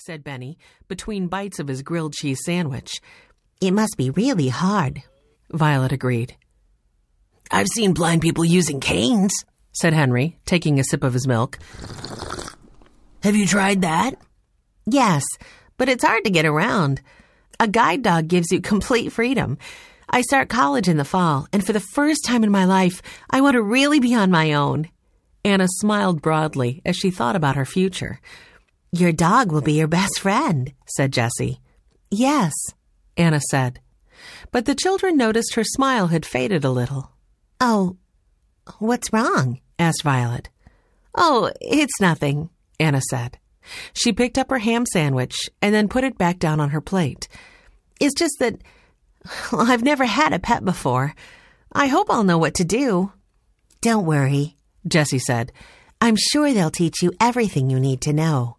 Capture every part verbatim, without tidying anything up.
said Benny, between bites of his grilled cheese sandwich. It must be really hard, Violet agreed. I've seen blind people using canes, said Henry, taking a sip of his milk. Have you tried that? Yes, but it's hard to get around. A guide dog gives you complete freedom. I start college in the fall, and for the first time in my life, I want to really be on my own. Anna smiled broadly as she thought about her future. Your dog will be your best friend, said Jessie. Yes, Anna said. But the children noticed her smile had faded a little. Oh, what's wrong? Asked Violet. Oh, it's nothing, Anna said. She picked up her ham sandwich and then put it back down on her plate. It's just that, well, I've never had a pet before. I hope I'll know what to do. Don't worry, Jessie said. I'm sure they'll teach you everything you need to know.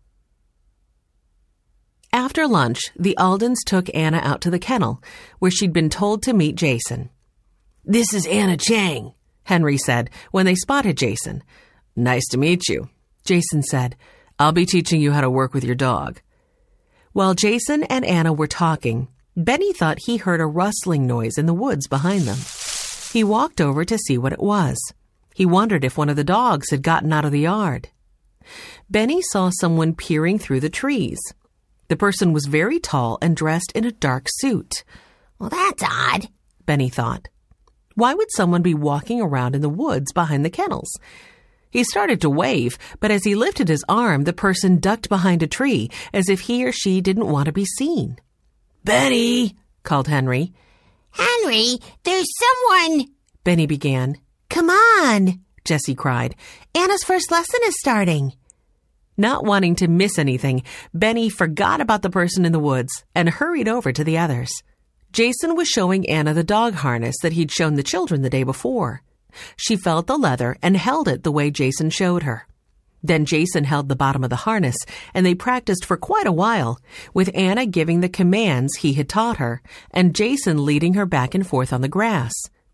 After lunch, the Aldens took Anna out to the kennel, where she'd been told to meet Jason. This is Anna Chang, Henry said when they spotted Jason. Nice to meet you, Jason said. I'll be teaching you how to work with your dog. While Jason and Anna were talking, Benny thought he heard a rustling noise in the woods behind them. He walked over to see what it was. He wondered if one of the dogs had gotten out of the yard. Benny saw someone peering through the trees. The person was very tall and dressed in a dark suit. Well, that's odd, Benny thought. Why would someone be walking around in the woods behind the kennels? He started to wave, but as he lifted his arm, the person ducked behind a tree as if he or she didn't want to be seen. Benny, called Henry. Henry, there's someone, Benny began. Come on, Jessie cried. Anna's first lesson is starting. Not wanting to miss anything, Benny forgot about the person in the woods and hurried over to the others. Jason was showing Anna the dog harness that he'd shown the children the day before. She felt the leather and held it the way Jason showed her. Then Jason held the bottom of the harness, and they practiced for quite a while, with Anna giving the commands he had taught her, and Jason leading her back and forth on the grass.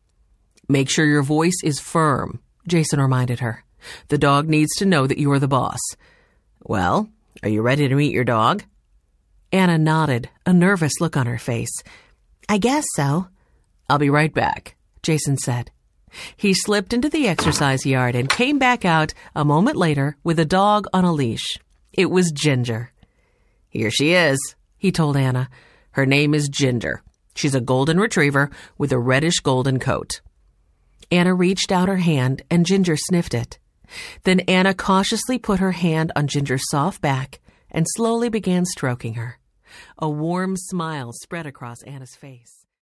Make sure your voice is firm, Jason reminded her. The dog needs to know that you are the boss. Well, are you ready to meet your dog? Anna nodded, a nervous look on her face. I guess so. I'll be right back, Jason said. He slipped into the exercise yard and came back out a moment later with a dog on a leash. It was Ginger. Here she is, he told Anna. Her name is Ginger. She's a golden retriever with a reddish-golden coat. Anna reached out her hand and Ginger sniffed it. Then Anna cautiously put her hand on Ginger's soft back and slowly began stroking her. A warm smile spread across Anna's face.